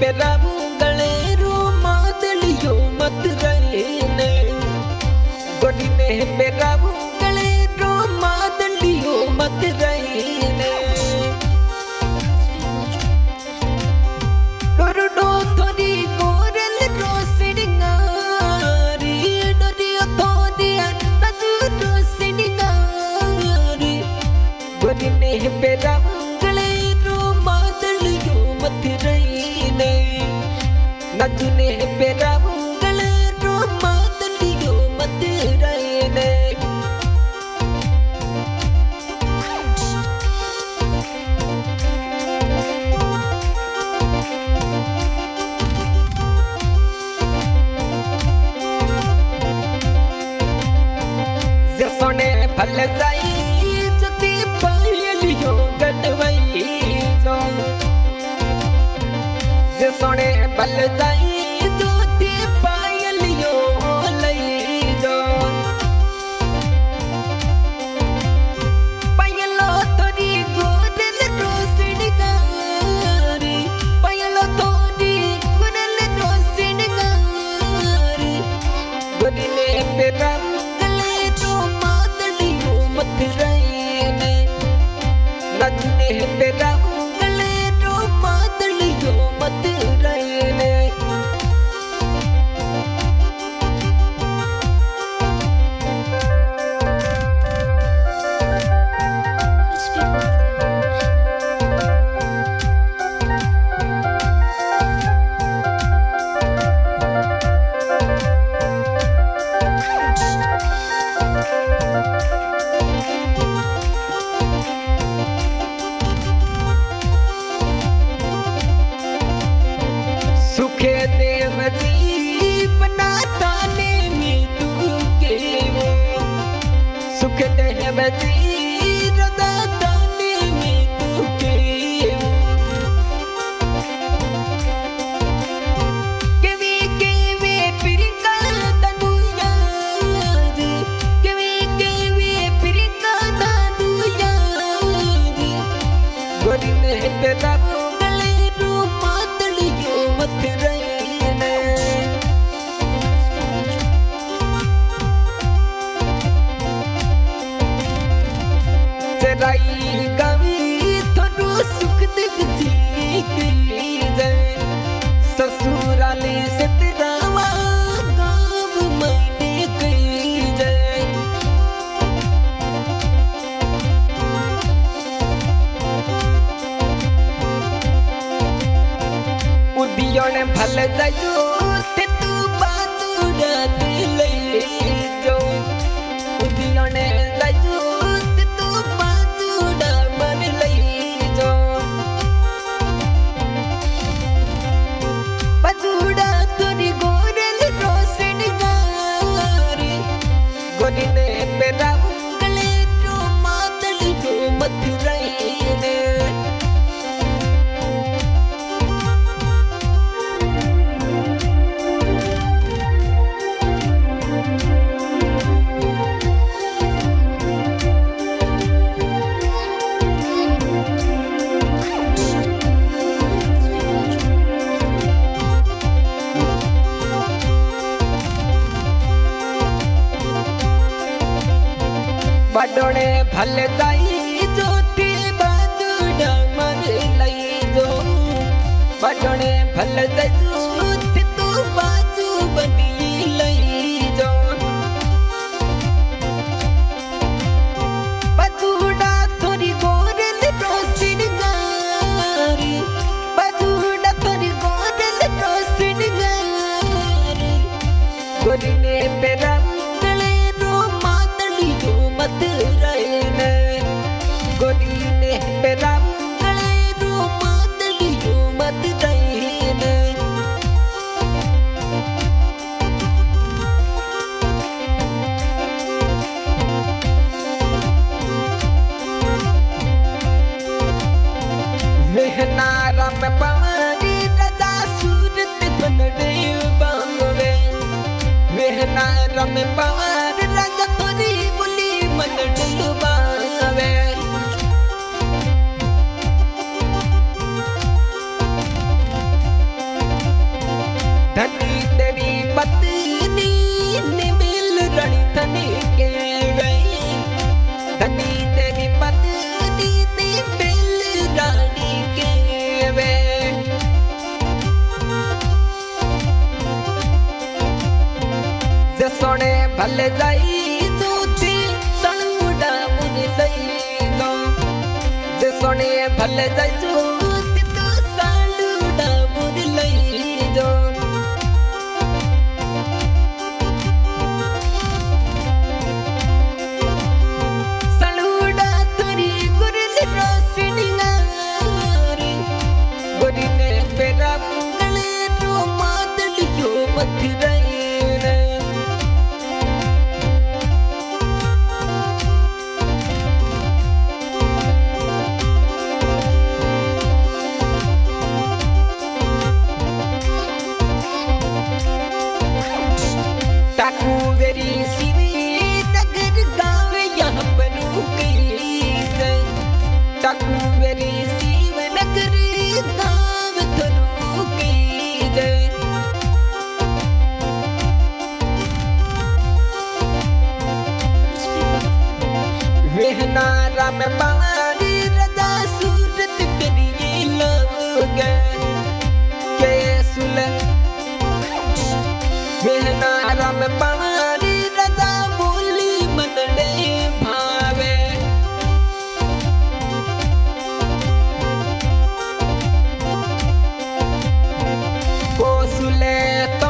पेरामुंगले रो मादलियो मत रहने गोदिने पेरामुंगले रो मादलियो मत रहने डोरडो थोड़ी गोरल रोसिंगारी डोरियो थोड़ी नदू रोसिंगारी गोदिने पेरामुंगले रो मादलियो मत रहने नजने पेरामुंगले रो मादलियो मत रहने जसोने फल जाई जति पायलियो गडवई जो जसोने फल जाई जति पायलियो लई जो पायलो तोरी गोदल रोसिंगारी पायलो तोरी गोदल रोसिंगारी गोदिने पेरामुंगले रो मादलियो मत रहने नजने पेरामुंगले रो मादलियो मत रहने सुखे देव जीवना ताने मीतू के सुख देव जीरदा ताने मीतू के केवे पिरिका तनुया केवे पिरिका तनुया गोरिने पेरामुंगले रो मादलियो मत रहने तेराई गवी थोड़ो सुख दिख जी गई जाए ससुराले से तेरा गाँव मैंने गई जाए उदियों भल जायो ते तू बातुड़ा ले जो उदियों जायो ते तू बातुड़ा मन ले जो बातुड़ा तोरी गोरल रोसिंगारी गोदिने पेरामुंगले रो मादलियो मत रहने बड़ोने भल जाई जोती बाजुड़ा मन लई जो बड़ोने भल जाई जोती तू बाजू बनी लई जो बाजुड़ा थोड़ी गोरल रोसिंगारी बाजुड़ा थोड़ी गोरल रोसिंगारी गोरिने पेरामुंगले रो मादलियो मत रहने गोदिने पेरामुंगले रो मादलियो मत रहने वेहनारा में पानी रजा सूरत बन रही बांगवे वेहनारा में पानी रजा थोड़ी बुली मन डुबावे धनी तेरी पत्नी ने मिल रणी धनी के गई, धनी तेरी पत्नी ने मिल रानी के वे। सोने भले जाई तूती सणुड़ा मुन लई दो, सोने भले जाई तूती तो सणुड़ा मुन लई दो। सणुड़ा तुरी गुरल रोशनी नारी, गोरी ने पेरा गले रो मादलियो मथुराई। टाकुवेरी सीवी नगर गाँव यहाँ पर गई, टाकुवेरी सीव नगर गाँव थरू गई। वेहना राम पारी रजा सूरत करिए लोग के सुल, वेहना राम पारी रजा बोली मनडे भावे। कोसुले तो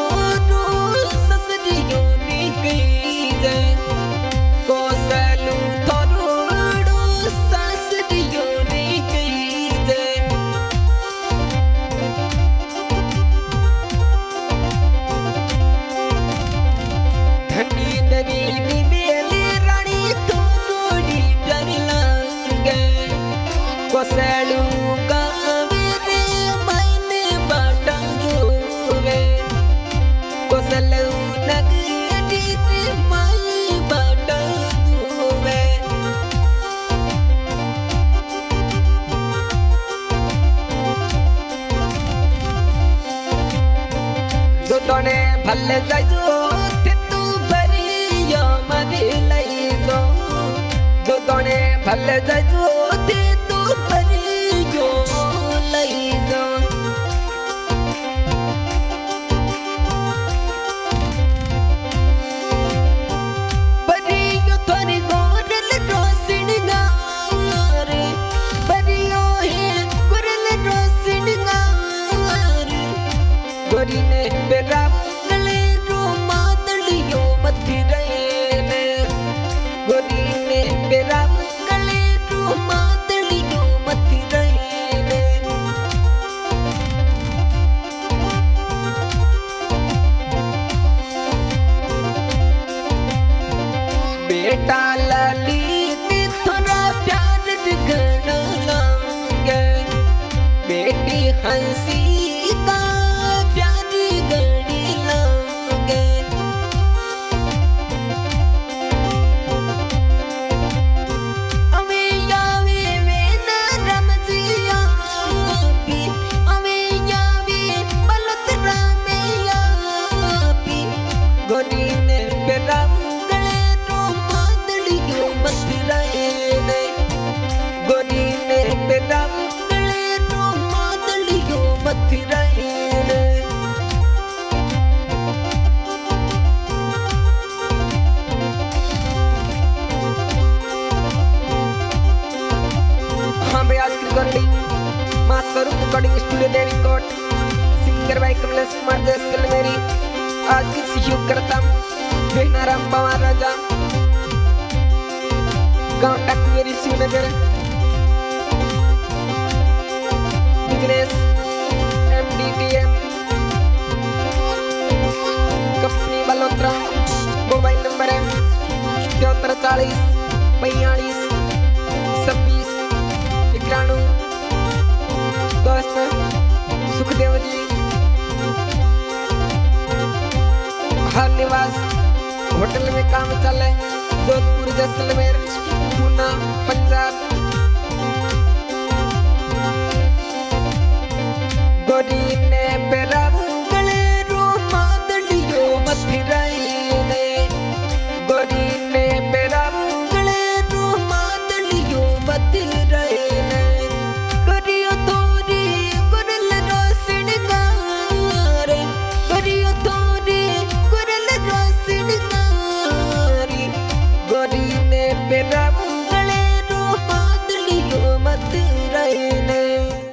ससरियों ने गई, कोसलू थोड़ो ससरियों ने गई। धनी देवी निवेली रानी थोड़ी डर लागे, कोसलू गावे रे मैंने बाटा जोवे, कोसलू नगरी रे माई बाटा जोवे। जो तोने भले जाइजो जो तोने भले जाइजो ते तू परियो लई दो। परियो थोड़ी गोरल रोशन गार, परियो है गोरल रोशन गार, गोरी ने बेरा गले रो मादलियो मथुराई। गोरी ने बेरा गले रो मादलियो मथुराई। बेटा ललित थोड़ा प्यार दिखना लागे, बेटी हंसी का प्यार गड़ी लागे। गोरी ने बेरा गले रो मादलियो मथुराई, गोरी ने बेरा गले रो मादलियो मथुराई। हाँ भाई, आज की recording Maa Swaroop recording studio Devi Kot, singer भाई कमलेश कुमार जैसलमेरी। आज की सहयोग करता वेहना राम पवार राजा, गाँव टाकुवेरी Shivnagar. Business MDTM company Balotra. Mobile number है 74 40 45 26 91। दोस्त सुखदेव जी हर निवास होटल में काम चले, जोधपुर जैसलमेर पूना पंजाब।